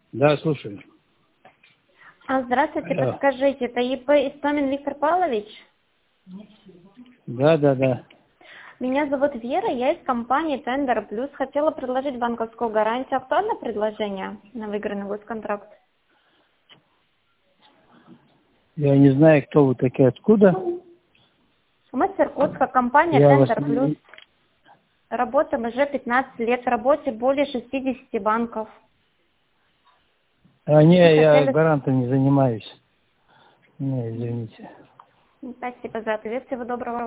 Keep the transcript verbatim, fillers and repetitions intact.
Да, слушаю. А, Здравствуйте, Алло. подскажите, это ИП Истомин Виктор Павлович? Да, да, да. Меня зовут Вера, я из компании Tender Plus. Хотела предложить банковскую гарантию. Актуальное предложение на выигранный госконтракт? Я не знаю, кто вы такие, откуда. Мы с Иркутска, компания Я вас Tender Plus. не... Работаем уже пятнадцать лет, в работе более шестидесяти банков. А, не, И я хотели... гарантом не занимаюсь. Не, извините. Спасибо за ответ, всего доброго.